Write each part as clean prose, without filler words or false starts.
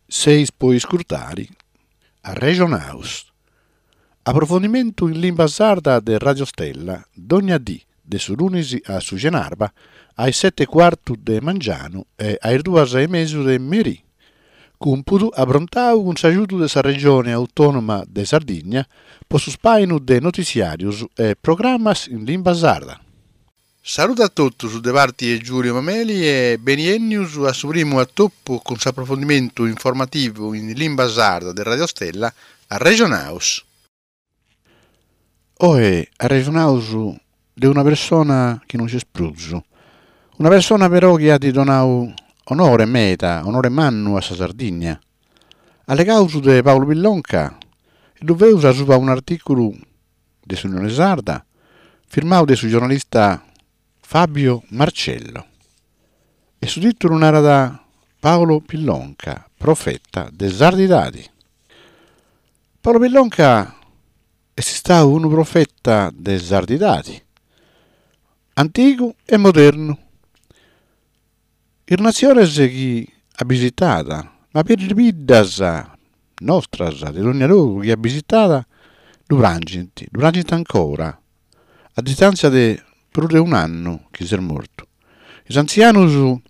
Seis puoi scrutare a Regionaus. Approfondimento in lingua sarda de Radio Stella, dogna dì, de su lunisi a su Genarba, ai 7:15 de Mangiano e ai 2:30 de Merì. Cumpudu abrontau un sagiuto de sa regione autonoma de Sardigna, po su spainu de noticiarius e programmas in lingua sarda. Saluto a tutti su De Varti e Giulio Mameli e beniennius a su primo attoppo con su approfondimento informativo in lingua sarda de Radio Stella a Regionaus. Oe, a Regionaus di una persona che non si spruzzo. Una persona però che ha di donau onore meta, onore mannu a sa Sardigna. Alle cause di Paolo Pillonca, e dove usa su un articolo de su Unione Sarda, firmato da su giornalista Fabio Marcello. E su titolo narra da Paolo Pillonca, profeta de Sardidadi. Paolo Pillonca è stato un profeta de Sardidadi, antico e moderno. Il nazione che ha visitata, ma per le vidas nostras, di ogni luogo che ha visitata, durangenti ancora, a distanza di più di un anno che si è morto. I anziani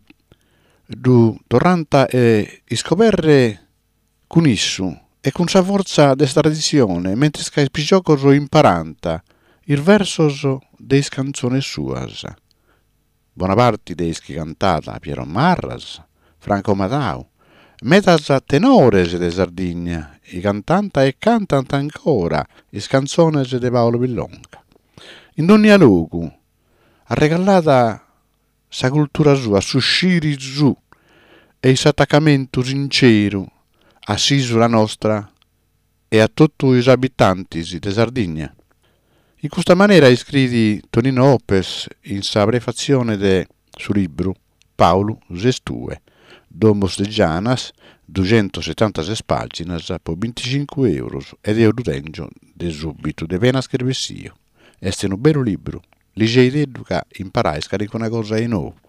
tornanta e scoperre con issu e con sa forza desta tradizione, mentre che spicciocos imparanta il versos dei canzoni suas. Buona parte dei che cantata Piero Marras, Franco Matau, metas tenores de Sardigna, i cantanta e cantant ancora i canzones de Paolo Pillonca. In ogni luogo ha regalata sa cultura sua, su sciri su, e il attaccamento sincero a l'isola nostra e a tutti gli abitanti di Sardegna. In questa maniera scrive Tonino Opes in sa prefazione del suo libro Paolo Zestue, Domos de Gianas, 276 pagine per 25 euro ed io lo tengo de subito, de pena scrivessio. È un bello libro, legge educa, imparai, scarica una cosa in nuovo.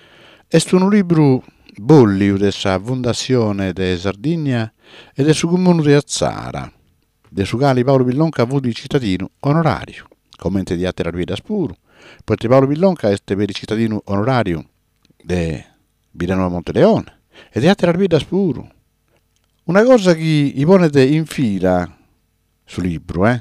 È un libro bollio della fondazione de Sardegna e del suo comune di Azzara, de su quale Paolo Pillonca ha avuto il cittadino onorario, commenti di altre guida spuro, perché Paolo Pillonca è per il cittadino onorario di Vilanova Monteleone e di altre guida spuro. Una cosa che i ponete in fila sul libro,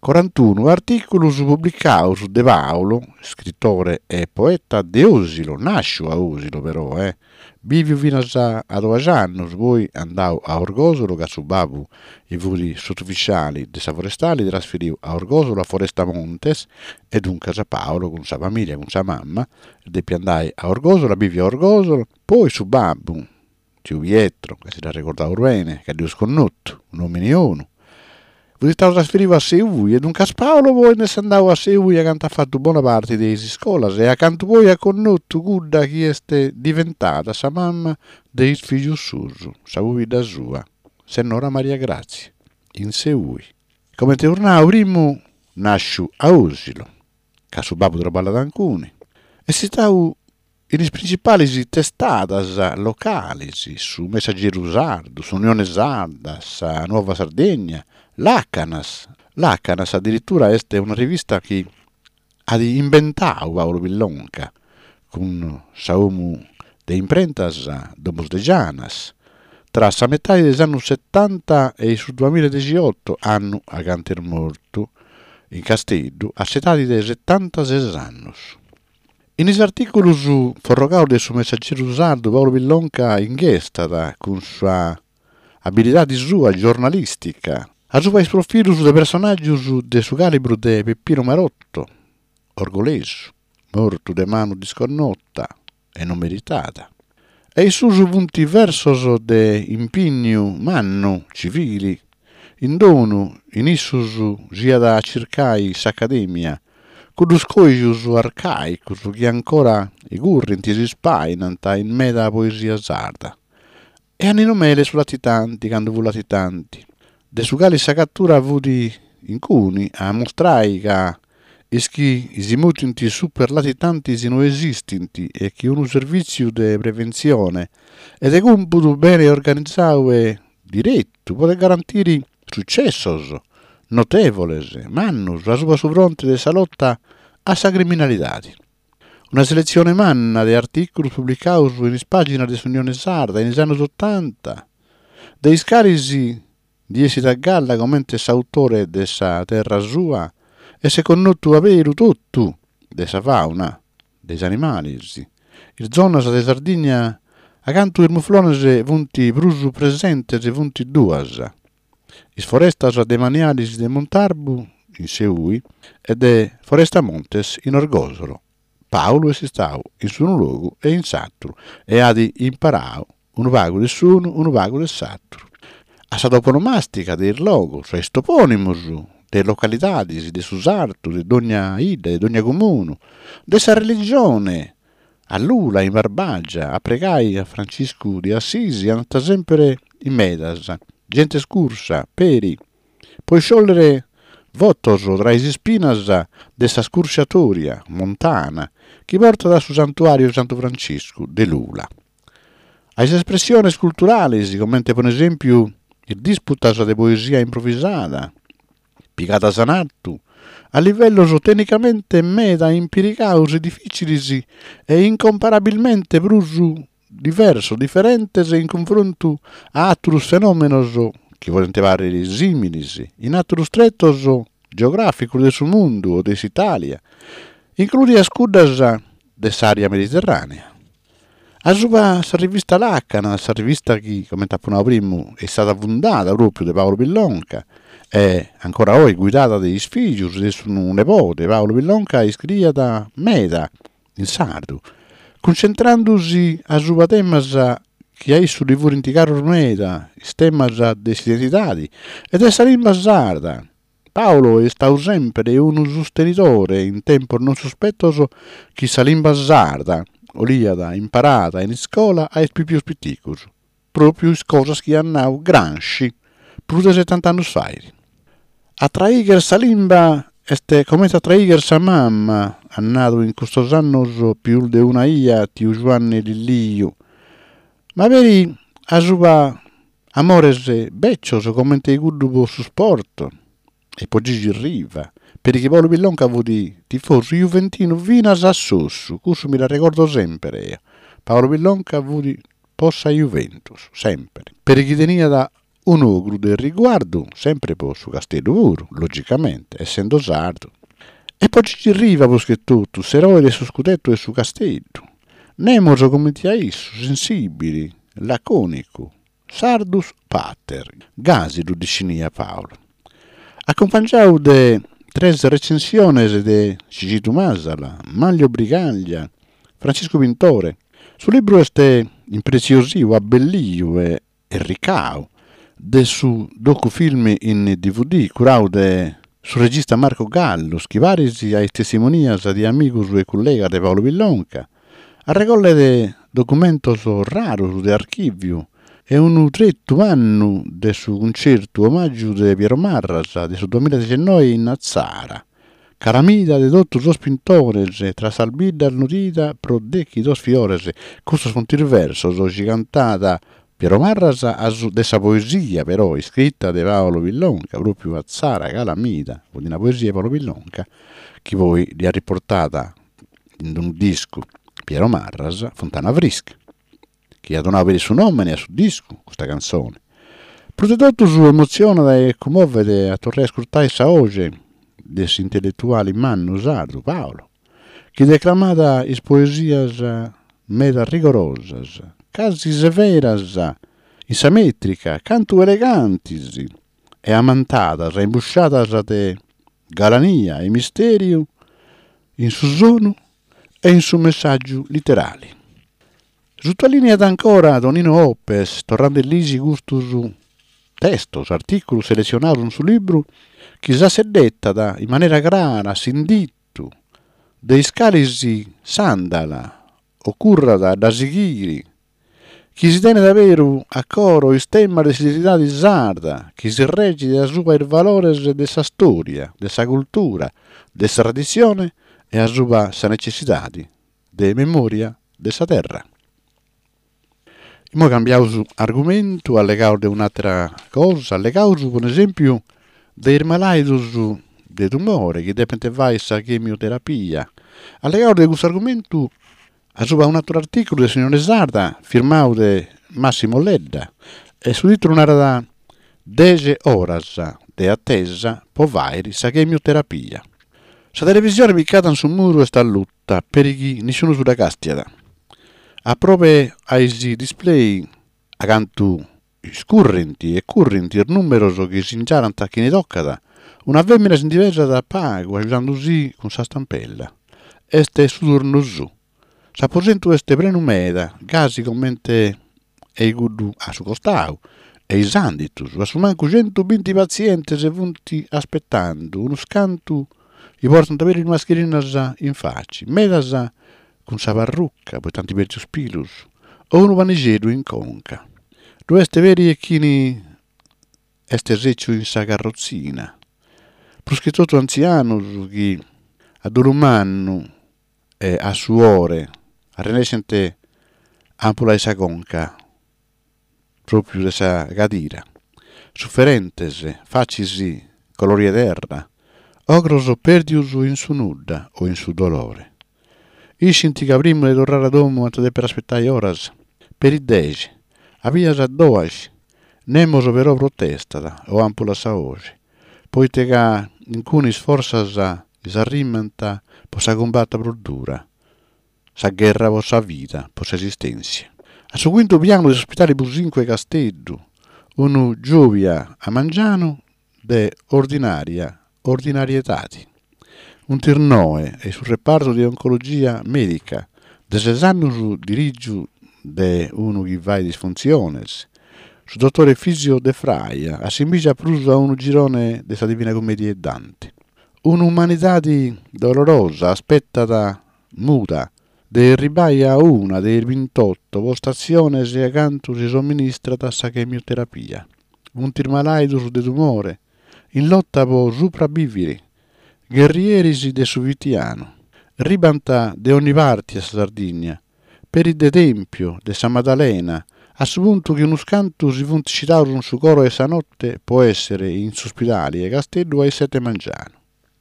41 articoli pubblicati su De Paolo, scrittore e poeta di Osilo, nasce a Osilo però, vive fino a 2 anni, poi andò a Orgosolo, che su Babu i vuri sottufficiali di sa forestali, trasferì a Orgosolo, a Foresta Montes, e dunque a Paolo con sa famiglia, con sa mamma, e andai a Orgosolo, vive a Orgosolo, poi su Babu, Tio Pietro, che si la ricordava bene, che è Dio sconnotto, un uomo uno. Voi stavo trasferivo a Seui e dunque a Paolo poi ne si andava a Seui e ha fatto buona parte delle scuole e accanto poi ha conosciuto Gudda che è diventata sa mamma dei figli suoi, sa vita sua, Senora Maria Grazia, in Seui. Come tornavo prima nasce a Osilo, che su babbo trovava da alcuni, e si stava in le principali testadas locali, su Messaggero Sardo, su Unione Sarda, sa Nuova Sardegna, L'Acanas addirittura è una rivista che ha inventato Paolo Pillonca con saumu de imprentas Domos de Gianas tra la metà degli anni 70 e il 2018 anno a canter morto in Castello a età di 76 anni. In questi articoli su Forrocaude e su Messaggero Sardo Paolo Pillonca ingesta con sua abilità di sua giornalistica a su profilo su dei personaggi del suo calibro di Peppino Marotto, orgoglioso, morto de mano disconnotta e non meritata. E i suoi punti versos de impegno manno civili, in dono, in issus sia da cercai s'accademia, con lo scoglio arcaico che ancora i currenti si spainanta in meda poesia sarda. E hanno nomele su latitanti, quando fu latitanti. De su quali sa cattura avuti in cuni a mostrare che ischi i mutinti superlatitanti non esistenti e che un servizio di prevenzione e de computo bene organizzato e diretto può garantire successos notevoles mannus a su fronte della lotta a sa criminalità. Una selezione manna di articoli pubblicati in pagina dell'Unione Sarda negli anni 80, dei scarici di essi da Galla come autore della terra sua e secondo tu averu tutto della fauna, degli animali. Il zona di Sardegna accanto il muflone vunti brusu presente e vunti duas. Is forestas demanialis de Montarbu in Seui e de Foresta Montes in Orgosolo. Paolo si stava in suo luogo e in saturo e ha imparato un vago del suono, un vago del saturo. A sa toponomastica del logo, cioè toponimus, delle località, de susarto, di ogni ida, di ogni comune, dessa religione, a Lula, in Barbagia, a pregare a Francisco di Assisi, andata sempre in medas, gente scursa, peri, poi sciogliere votos tra i spinas dessa scursciatoria montana che porta da su santuario Santo Francisco de Lula. Ai espressioni culturali, come per esempio il disputas de poesia improvvisata, picata sanattu, a livello tecnicamente meda empiricaus e difficili e incomparabilmente brusu diverso, differentes in confronto a atrus fenomenos che volente vari similis, in atrus strettos geograficus del suo mondo o dell'Italia, includi a scudas dell'area mediterranea. A sua rivista Lacana, la rivista che, come tapponavo prima, è stata fondata proprio da Paolo Villonca, e ancora oggi guidata dagli figli del suo nipote Paolo Villonca, iscritta Meda, in sardo, concentrandosi a sua temas che ha su di indicare Meda, temas dell'identità ed essa lingua sarda. Paolo è stato sempre un sostenitore in tempo non sospettoso che sa lingua sarda oliada imparata in scuola ai più pitticus, proprio cose che hanno granci, più di 70 anni fa. A traiger sa limba este come a traiger sa mamma, nato in questo anno più di una ia tiu Giovanni Lilliu, ma veri a sua amores beccios come te gudubo su sport, e poi Gigi Riva, perché Paolo Villonca avuto tifoso juventino fino a Sassusso, questo mi la ricordo sempre io. Paolo Villonca avuto possa Juventus, sempre, perché tenia da un ogro del riguardo, sempre per su Castello Puro, logicamente, essendo sardo. E poi Gigi Riva, perché tutto, s'eroe del suo scudetto e su Castello. Nemoso come ti ha isso, sensibili, laconico, sardus pater, gasi lo dicinia Paolo. Accompagnato de tres recensiones de Cicito Masala, Manlio Brigaglia, Francisco Pintore. Sul libro este impreziosivo, abbellio e ricao de su docufilm in DVD curato de su regista Marco Gallo, schivarisi ai testimonias di amigos e collega de Paolo Villonca, a recolle de documentos raros de archivio e un tretto anno del suo concerto omaggio di Piero Marras del 2019 in Azzara. Caramida de todos los pintores, tras albida notita pro decchi dos fiores, questo sono il verso, cantata Piero Marras dessa poesia però, scritta da Paolo Villonca, proprio Azzara, Calamita, di una poesia di Paolo Villonca, che poi li ha riportata in un disco Piero Marras, Fontana Frisca, che ha donato per il suo nome a suo disco, questa canzone. Protetto su emozione e commuovere a torre ascoltare sa oggi des intellettuali manno sardo Paolo, che declamata is poesias meda rigorosas, casi severas, isammetrica, canto elegantis, e amantadas, imbusciatas de galania e misterio in su sono e in su messaggio letterali. Sottolinea ancora Donino Oppes, tornando lisi gustus testos, articoli selezionati sul libro, che già si è detta in maniera clara, sinditto, dei scalisi sandala, occurrada da Sighiri, Chi si tiene davvero a coro il stemma dell'identità di sarda, chi si regge a sua il valore della storia, della cultura, della tradizione e a sua necessità di memoria della terra. Imo cambiamo argomento, allegato di un'altra cosa, allegato per esempio dei malati di tumore, che dipende da chemioterapia. Allegato di questo argomento, a un altro articolo del signore Sarda, firmato da Massimo Ledda, e su titolo narra 10 ore di attesa per vairi sa chemioterapia. La televisione piccata sul muro sta lotta per chi nessuno sulla castiada. A proprio ai display accanto scurrenti e currenti il numero che si ingiarano a chi ne toccata, una femmina si diversa da pago, aiutando così con sa stampella. Este su turno su. S'apposento este prenumeda, gasi commente e gudu a su costau, e i sanditus, a su manco 120 pazienti se vunti aspettando, uno scanto, gli portano ad avere una mascherina in faccia, medas con sa parrucca, poi tanti perci spilus, o uno vanigedo in conca. Due este veri e chini este seccio in sa carrozzina. Plus tutto anziano, che ad un anno e a suore, a renescente ampula esa conca, proprio esa gadira. Sofferentese, facisi, colori terra, ogros perdius in su nuda o in su dolore. Iscinti caprimo di tornare ad uomo anche per aspettare oras, per i 10, avias a 2, nemos però protestata o ampula sa oggi, poi te che in cuni sforzas s'arrimenta per sa combatta produrra, sa guerra per sa vita, per sa esistenza. A su quinto piano dell'ospedale Businco e Castello, uno giovia a mangiano de ordinarietati. Un tirnoe e sul reparto di oncologia medica, de 6 anni su dirigiu de uno che va in disfunzione, su dottore Fisio de Fraia, a Simbigia pruso a un girone de sa Divina Commedia e Dante. Un'umanità dolorosa, aspettata, muta, de ribaia una dei 28 postazione e accanto si somministrata sa chemioterapia. Un tirmalaido de tumore, in lotta per sopravvivere, guerrieri de Suvitiano, ribanta de ogni parte a Sardegna, per il de Tempio, de San Maddalena, a su punto che uno scanto si funti citato su coro e sa notte può essere in ospedali e Castello ai 7 mangiano.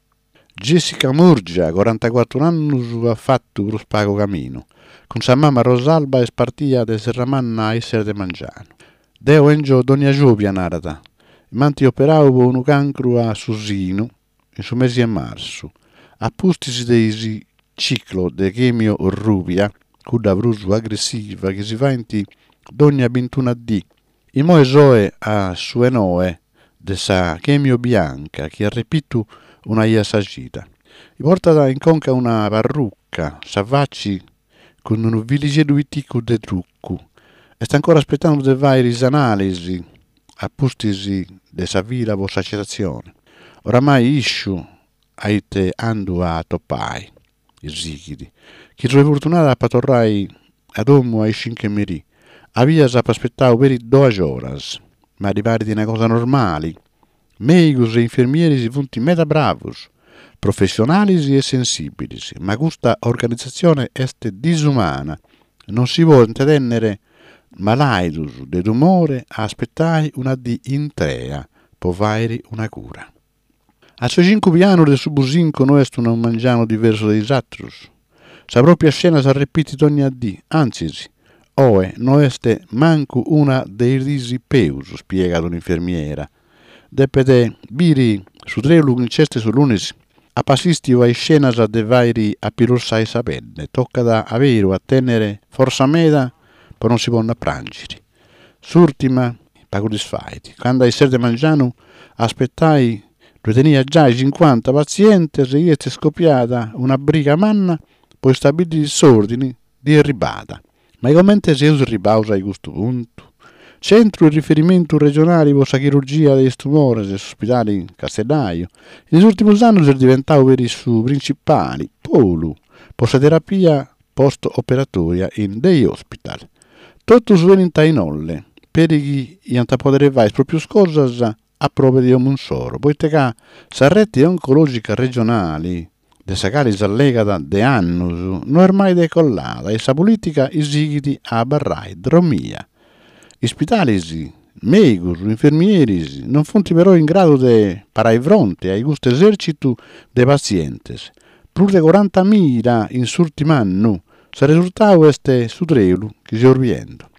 Jessica Murgia, 44 anni, ha fatto lo spago camino, con sa mamma Rosalba e spartia de Serramanna ai 7 mangiano. Deo Engio Donia Giovia narata, manti operavo per un cancro a Susino, in su mese a marzo, a pustisi dei ciclo de chemio rubia, cuda brusu aggressiva che si fa in d'ogni 21 d. I moe soe a suenoe de sa chemio bianca, che ha ripetuto una ia sagita. I porta in conca una parrucca, savacci con un viligedo vitico de trucco, e sta ancora aspettando de varie analisi, a pustisi de sa vila vo sacetazione. Oramai isciu aite andu a topai, i zichidi, che sono fortunata a patorrai ad uomo ai 5 meri, avia sa aspettavo per i 2 ore, ma di pari di una cosa normali. Médicos e infermieri si funti meta bravos, professionali e sensibili, ma questa organizzazione est disumana, non si vuole intendere malaidos de tumore a aspettare una di intrea, per vairi una cura. A suo 5 piano del suo businco non est un mangiano diverso dai altri. Sa propria scena si ripete ogni dì, anzi, oe non est manco una dei risi peus, spiega un'infermiera. Depede biri su 3 lunceste su lunes, a passisti o ai scenas de vairi a pirossa e sapenne, tocca da avere a tenere forza meda per non si può prangere. S'ultima, pago disfaiti, quando ai 7 mangiano aspettai tenia già i 50 pazienti e gli è scoppiata una briga manna poi stabiliti disordini di ribada. Ma come si usa ribausa a questo punto? Centro di riferimento regionale per la chirurgia dei tumori dell'ospedale Castellaio, negli ultimi anni è diventato per i suoi principali polo per la terapia post-operatoria in dei hospital. Totus venint in olle, per chi antapodere proprio cosas a prove di omunsoro, poiché sa rete oncologica regionali de sa calis allegata de annus non è mai decollata e sa politica isigiti a barrai dromia. Ispitalisi, medici, infermieri non funti però in grado di parai fronte ai gusto esercitu de pazientes. Plus de 40.000 in s'ultim'annu, sa risultato este sutrelu che si orviendo.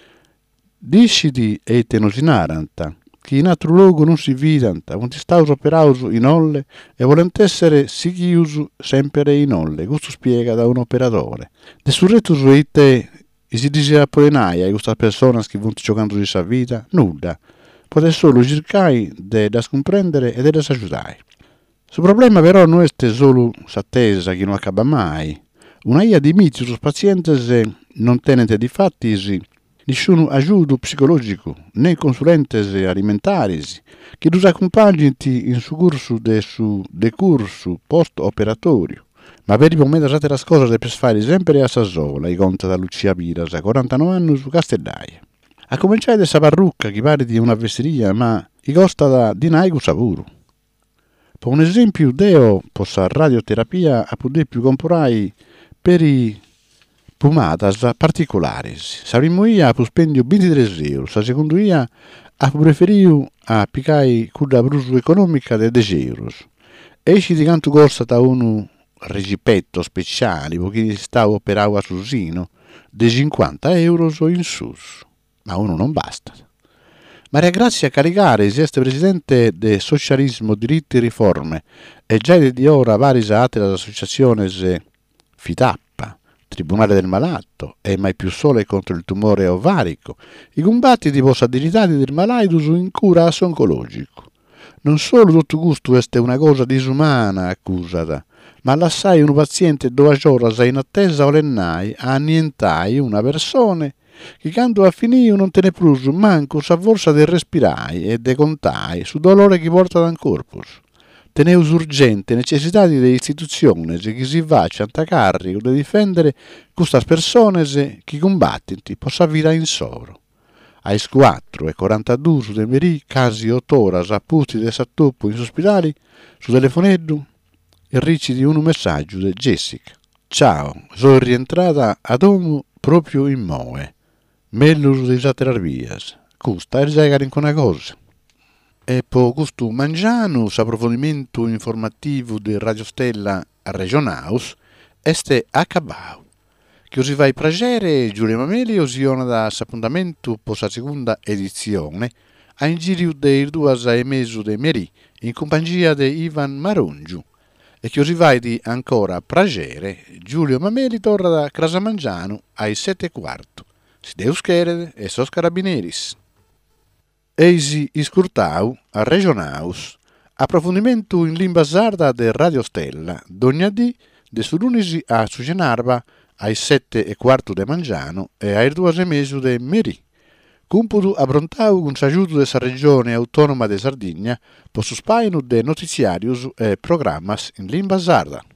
Disciti e te non si naranta, che in altro luogo non si vidanta, non ti staus operaus in olle e volent essere sichius sempre in olle, questo spiega da un operatore. De surretto su te e si dice a polenaia a questa persona che vuole giocando di sa vita, nulla, può solo cercare da scomprendere e da aiutare. Il problema però non è solo l'attesa che non accaba mai. Una ia di miti sus pazientes non tenete di fatti nessun aiuto psicologico, né consulentes alimentari, che los accompagnino in su corso su decurso post-operatorio. Ma per il momento altre cose per fare sempre a Sassola, i conta da Lucia Piras, a 49 anni su Castellaia. A cominciare da questa parrucca che pare di una vesteria, ma i costa da dinaico sapuro. Per un esempio, Deo possa radioterapia a poter più comprare per i pomadas particolari. Sa prima ia pu spendio 23 euro, sa seconda ia a preferiu a picai cuda brusu economica de 10 euros. Esci di canto costa da uno regipetto speciale, poiché sta operau a susino, de 50 euros o in sus. Ma uno non basta. Maria Grazia Caricare, este presidente de Socialismo, Diritti e Riforme, e già di ora varie altre associazioni FITAPPA, Tribunale del Malato e mai più sole contro il tumore ovarico, i combattiti possibilitati del malato in cura oncologico. Non solo tutto questo è una cosa disumana accusata, ma lasciai un paziente 2 ore in attesa o lennai a annientai una persona che quando ha finito non te ne plus manco sa forza di respirare e di contai su dolore che porta dal corpus. Teneus urgente necessità di istituzioni che si facciano a carico di difendere queste persone che combattono possa vivere in sovro. Ai 4 e 42 su de meri casi 8 ore appusti de sattoppo in ospedali su telefoneddu e ricci un messaggio di Jessica. Ciao, sono rientrata a domo proprio in moe. Meglio di zaterarvias. Custa è già in una cosa. E per questo mangiano, approfondimento informativo di Radio Stella Regionaus, este acabau. Che si va a piacere, Giulio Mameli, osiona da appuntamento per la seconda edizione, a in giro dei 2 de meri, in compagnia di Ivan Marungiu. E che si va di ancora piacere, Giulio Mameli torna da Crasamangiano ai 7:15. Si deus querere e sos carabineris. Eisi iscurtau a Regionaus, approfondimento in lingua sarda de Radio Stella, dognadì de su lunisi a Sugenarba ai 7:15 de Mangiano e ai 2:30 de Meri. Cumpudu abbrontau con s'aiuto de sa regione autonoma de Sardegna, per su spainu de notiziarius e programmas in lingua sarda.